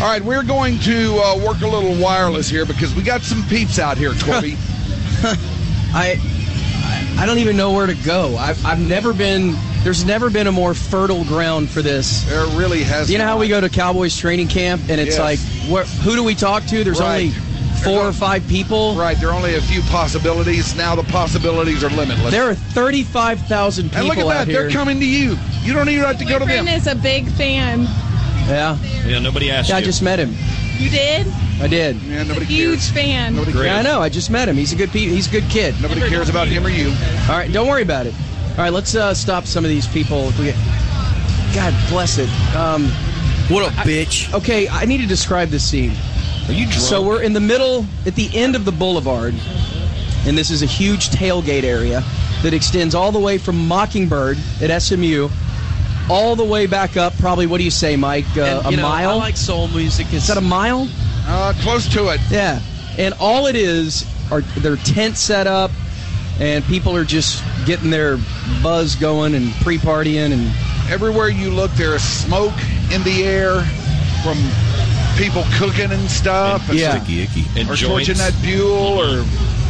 All right, we're going to work a little wireless here because we got some peeps out here, Corby. I don't even know where to go. I've never been. There's never been a more fertile ground for this. There really has. You know how we go to Cowboys training camp and it's like, who do we talk to? There's only 4 or 5 people. Right. There are only a few possibilities. Now the possibilities are limitless. There are 35,000 people and look at that. out here. They're coming to you. You don't even have to go to them. My friend is a big fan. Yeah. Yeah. Nobody asked you. I just met him. You did? I did. Yeah, nobody Huge cares. fan. Nobody cares. Yeah, I know. I just met him. He's a good kid. Nobody cares about him or you. All right, don't worry about it. All right, let's stop some of these people. God bless it. What up, bitch? Okay, I need to describe this scene. Are you drunk? So we're in the middle, at the end of the boulevard, and this is a huge tailgate area that extends all the way from Mockingbird at SMU all the way back up, probably, what do you say, Mike, a mile? I like soul music. Is that a mile? Close to it. Yeah. And all it is are their tents set up, and people are just getting their buzz going and pre-partying. And everywhere you look, there is smoke in the air from people cooking and stuff. And sticky icky. And or joints. torching that fuel. Or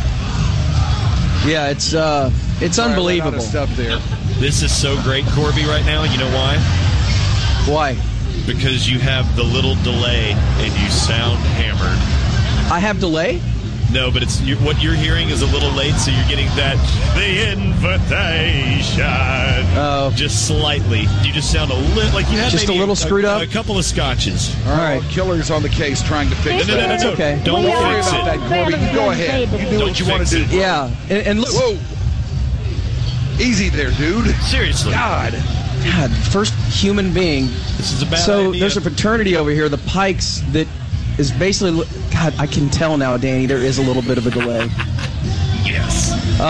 yeah, it's unbelievable. Stuff there. This is so great, Corby, right now. You know why? Why? Because you have the little delay and you sound hammered. I have delay? No, but what you're hearing is a little late, so you're getting the invitation. Oh. Just slightly. You just sound a little like you had just a little screwed up. A couple of scotches. All right, Killer's on the case trying to fix No, that. It's okay. Don't worry fix about it. that, Corby. You go ahead. You do what you want to do. Yeah, and look. Whoa. Easy there, dude. Seriously. God, first human being. This is a bad So idea. there's a fraternity over here, the Pikes, that is basically. God, I can tell now, Danny. There is a little bit of a delay. Yes.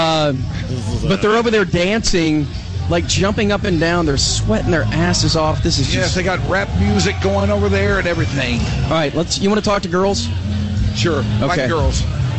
But they're over there dancing, like jumping up and down. They're sweating their asses off. This is just. Yes, they got rap music going over there and everything. All right, You want to talk to girls? Sure. Okay. Like girls.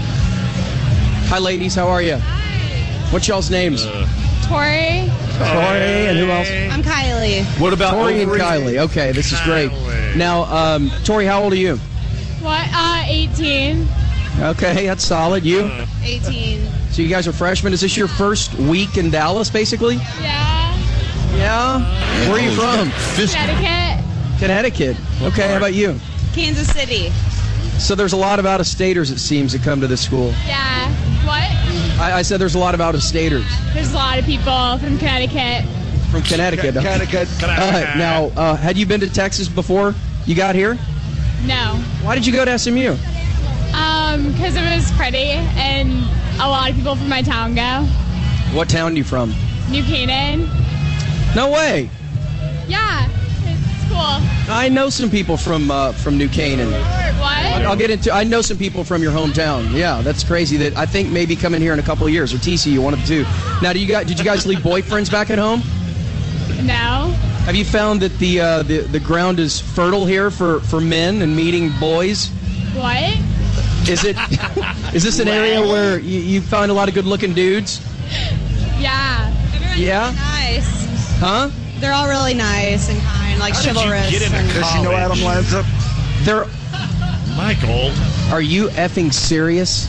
Hi, ladies. How are you? What's y'all's names? Tori. Tori, and who else? I'm Kylie. What about Tori and Kylie. Okay, this is great. Now, Tori, how old are you? What? 18. Okay, that's solid. You? 18. So you guys are freshmen. Is this your first week in Dallas, basically? Yeah. Yeah? Where are you from? Connecticut. Connecticut. Okay, how about you? Kansas City. So there's a lot of out-of-staters, it seems, that come to this school. Yeah. What? I said there's a lot of out-of-staters There's a lot of people from Connecticut. from Connecticut. Connecticut. Now, had you been to Texas before you got here? No. Why did you go to SMU? Because it was pretty, and a lot of people from my town go. What town are you from? New Canaan. No way. Yeah. It's cool. I know some people from New Canaan. What? I'll get into. I know some people from your hometown. Yeah, that's crazy. That I think maybe coming here in a couple of years, or TCU, one of the two. Now, did you guys leave boyfriends back at home? No. Have you found that the ground is fertile here for men and meeting boys? What? Is this an area where you find a lot of good-looking dudes? Yeah. Yeah? Nice. Huh? They're all really nice and kind, like chivalrous. Get into Does she know Adam Lanza? There. Michael. Are you effing serious?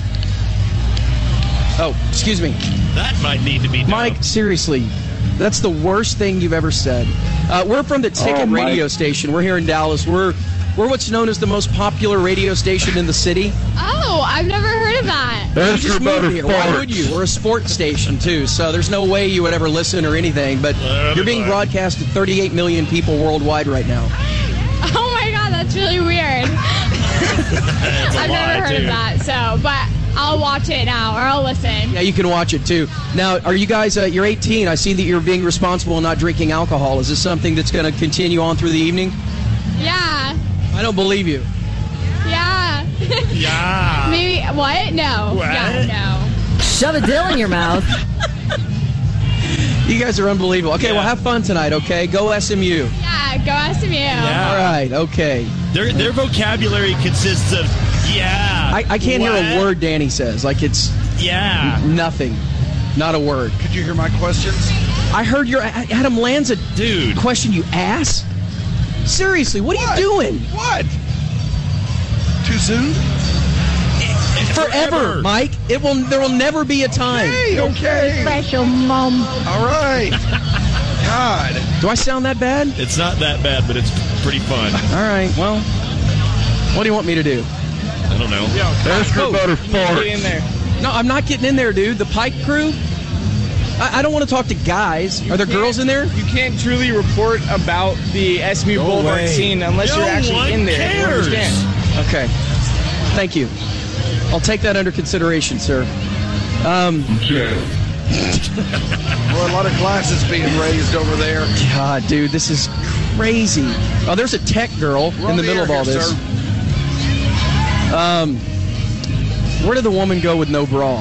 Oh, excuse me. That might need to be done. Mike, seriously, that's the worst thing you've ever said. We're from the Ticket radio station. We're here in Dallas. We're what's known as the most popular radio station in the city. Oh, I've never heard of that. You just moved here. Why would you? We're a sports station, too, so there's no way you would ever listen or anything. But you're being broadcast to 38 million people worldwide right now. Oh, my God, that's really weird. I've never heard of that, but I'll watch it now, or I'll listen. Yeah, you can watch it, too. Now, are you guys, you're 18. I see that you're being responsible and not drinking alcohol. Is this something that's going to continue on through the evening? Yeah. I don't believe you. Yeah. Yeah. Maybe, what? No. What? Yeah, no. Shove a dill in your mouth. You guys are unbelievable. Okay, well, have fun tonight, okay? Go SMU. Yeah, go SMU. Yeah. All right, okay. Their vocabulary consists of I can't hear a word Danny says. Like it's nothing. Not a word. Could you hear my questions? I heard your Adam Lanza dude question, you ass. Seriously, what are you doing? What? Too soon? Forever, Mike. There will never be a time. Okay. Special mom. All right. God. Do I sound that bad? It's not that bad, but it's pretty fun. All right. Well, what do you want me to do? I don't know. Ask her about her fart. Get in there. No, I'm not getting in there, dude. The Pike crew. I don't want to talk to guys. Are there girls in there? You can't truly report about the SMU Boulevard way. scene unless No you're actually one in there. You cares. understand? Okay. Thank you. I'll take that under consideration, sir. Well, a lot of glasses being raised over there. God, dude, this is crazy. Oh, there's a tech girl in the middle of all this. Where did the woman go with no bra?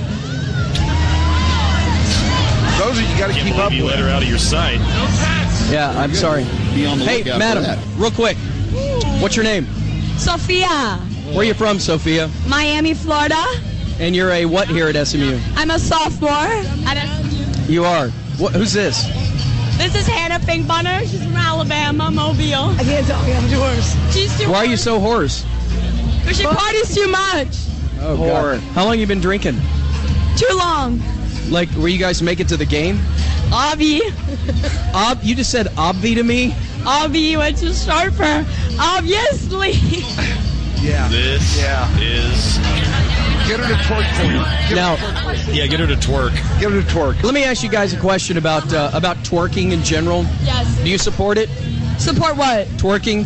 Those are you got to Can't keep up believe you with. let her out of your sight. Yeah, I'm sorry. Be on the Hey, lookout madam, for that. real quick. What's your name? Sophia, Where are you from, Sophia? Miami, Florida. And you're a what here at SMU? I'm a sophomore at SMU. You are. Who's this? This is Hannah Pinkbunner. She's from Alabama, Mobile. I can't tell you, I'm too hoarse. She's too Why are you so hoarse? Because she parties too much. Oh, God. How long you been drinking? Too long. Like, were you guys make it to the game? Obby. You just said obvi to me? Obby went to start for obviously. Yeah. This is... Get her to twerk for you. Now, Yeah, get her to twerk. Get her to twerk. let me ask you guys a question about twerking in general. Yes. Do you support it? Support what? Twerking?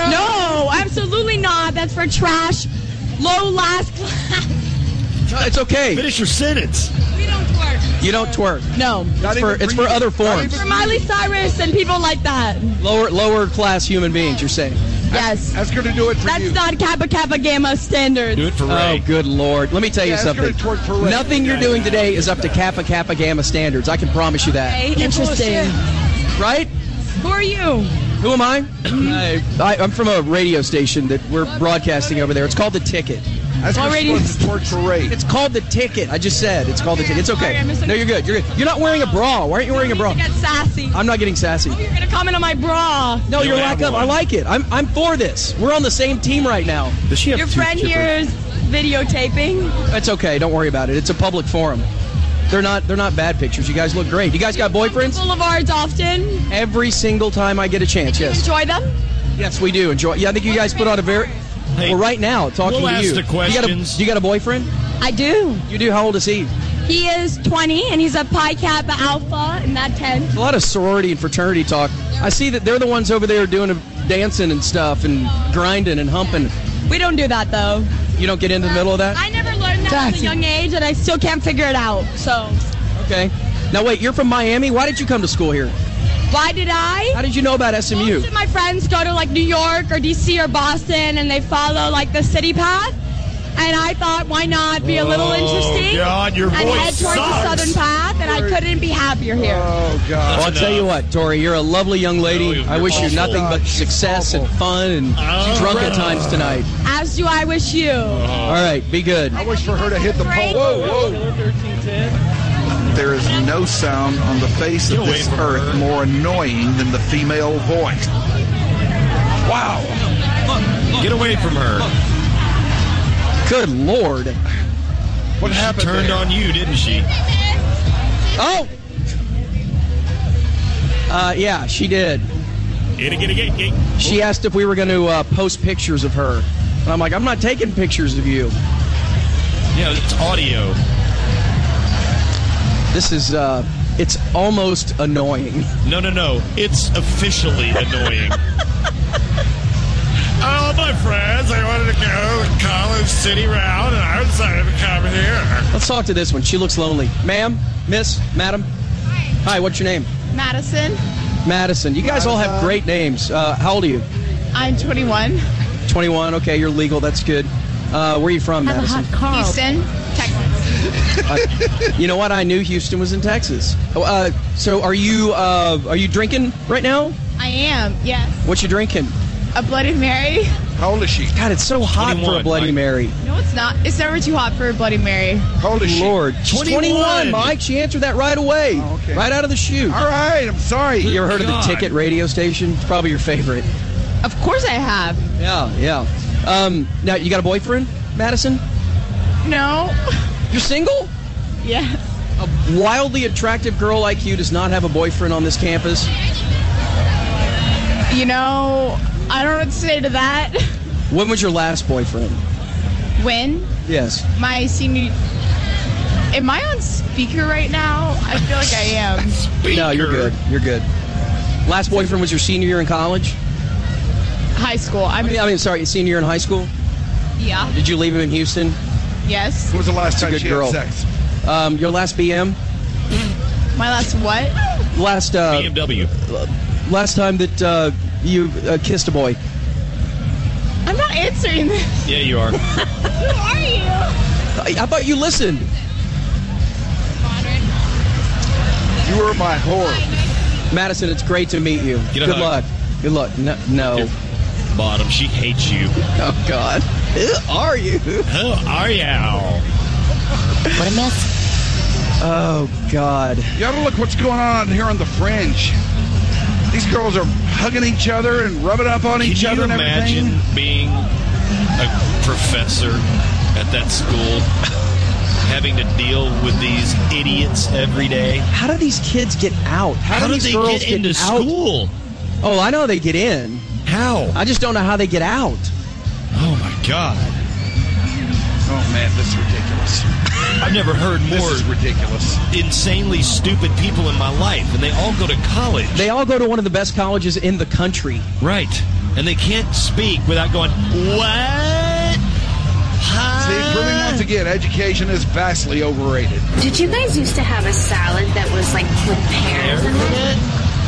No, absolutely not. That's for trash, low last class. No, it's okay. Finish your sentence. We don't twerk. You don't twerk. No. It's for other forms. For Miley Cyrus and people like that. Lower class human beings, you're saying. Yes. Ask her to do it for That's you. not Kappa Kappa Gamma standards. Do it for Oh, Ray. good Lord. Let me tell you Yeah, ask her something. to twerk for Ray. Nothing you're doing today is up to Kappa Kappa Gamma standards. I can promise you that. Okay, interesting. Right? Who are you? Who am I? I'm from a radio station that we're broadcasting over there. It's called The Ticket. Ask her Already- to twerk for Ray. It's called The Ticket. I just said it's called The Ticket. It's okay. Sorry, I misunderstood. No, you're good. You're good. You're not wearing a bra. Why aren't you wearing a bra? You get sassy. I'm not getting sassy. You're gonna comment on my bra. No, You you're have lack of. I one. like it. I'm for this. We're on the same team right now. Does she have Your two friend chippers? here is videotaping. It's okay. Don't worry about it. It's a public forum. They're not bad pictures. You guys look great. You guys got boyfriends? Boulevards often. Every single time I get a chance. Yes. Enjoy them. Yes, we do. Enjoy. Yeah, I think you guys put on a very. Hey, Well, right now, talking we'll to ask you. the questions. You got a boyfriend? I do. You do. How old is he? He is 20 and he's a Pi Kappa Alpha in that tent. A lot of sorority and fraternity talk. I see that they're the ones over there doing dancing and stuff and grinding and humping. We don't do that though. You don't get into the middle of that? I never learned that at a young age and I still can't figure it out. So, Okay. Now wait, you're from Miami. Why did you come to school here? why did I? How did you know about SMU? Most of my friends go to like New York or DC or Boston and they follow like the city path. And I thought, why not be a little interesting God, your and voice head towards the sucks. southern path? And I couldn't be happier here. Oh, God. Well, I'll tell you what, Tori, you're a lovely young lady. No, I wish you you're nothing but awful. success and fun and drunk at times tonight. As do I wish you. All right, be good. I wish for her to hit the pole. Whoa, whoa. There is no sound on the face Get of away this from earth her. more annoying than the female voice. Wow. Get away from her. Good Lord. What She happened turned there? on you, didn't she? Oh! Yeah, she did. Get. She asked if we were going to post pictures of her. And I'm like, I'm not taking pictures of you. Yeah, it's audio. This is, it's almost annoying. No. It's officially annoying. Oh, my friends, I wanted to go to College City round, and I decided to come here. Let's talk to this one. She looks lonely. Ma'am? Miss? Madam? Hi, what's your name? Madison. Madison. You guys all have great names. How old are you? I'm 21. 21. Okay, you're legal. That's good. Where are you from, Madison? Houston, Texas. You know what? I knew Houston was in Texas. So are you drinking right now? I am, yes. What you drinking? A Bloody Mary. How old is she? God, it's so hot for a 21, Bloody Mike. Mary. No, it's not. It's never too hot for a Bloody Mary. How old is she? Lord. She's 21, Mike. She answered that right away. Oh, okay. Right out of the chute. All right, I'm sorry. You ever heard of the God. Ticket radio station? It's probably your favorite. Of course I have. Yeah. Now, you got a boyfriend, Madison? No. You're single? Yes. A wildly attractive girl like you does not have a boyfriend on this campus? You know, I don't know what to say to that. When was your last boyfriend? When? Yes. My senior... Am I on speaker right now? I feel like I am. No, you're good. You're good. Last boyfriend was your senior year in college? High school. I mean, sorry, senior year in high school? Yeah. Did you leave him in Houston? Yes. When was the last time good she girl. had sex? Your last BM? My last what? Last BMW. last time that you kissed a boy? I'm not answering this. Yeah, you are. Who are you? I thought you listened. You were my whore. Madison, it's great to meet you. Get a Good hug. luck. Good luck. No. Here. Bottom, she hates you. Oh, God. Who are you? Who are you? What a mess. Oh, God. You gotta look what's going on here on the fringe. These girls are hugging each other and rubbing up on each other and Can you everything. imagine being a professor at that school, having to deal with these idiots every day? How do these kids get out? How do did these they girls get into out? school? Oh, I know they get in. How? I just don't know how they get out. Oh, my God. Oh man, this is ridiculous. I've never heard This more is ridiculous. insanely stupid people in my life, and they all go to college. They all go to one of the best colleges in the country. Right. And they can't speak without going, what? Huh? See, proving once again, education is vastly overrated. Did you guys used to have a salad that was like with pears in it?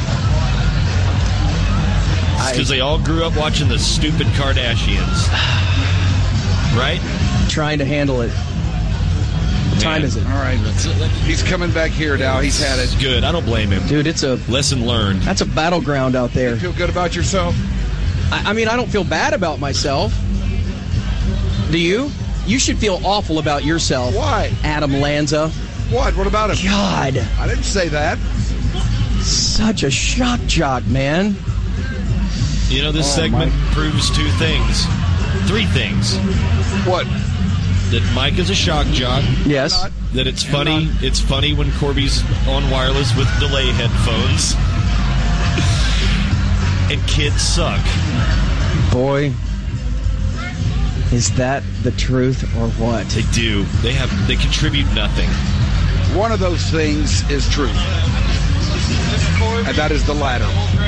Because they all grew up watching the stupid Kardashians. Right? Trying to handle it. What time is it? All right, he's coming back here now. He's had it. Good. I don't blame him. Dude, it's a Lesson learned. that's a battleground out there. Feel good about yourself? I mean, I don't feel bad about myself. Do you? You should feel awful about yourself. Why? Adam Lanza. What? What about him? God, I didn't say that. such a shock jock, man. You know, this segment proves two things. Three things. What? That Mike is a shock jock. Yes. Not. That it's funny. It's funny when Corby's on wireless with delay headphones. And kids suck. Boy, is that the truth or what? They do. They contribute nothing. One of those things is true. And that is the latter.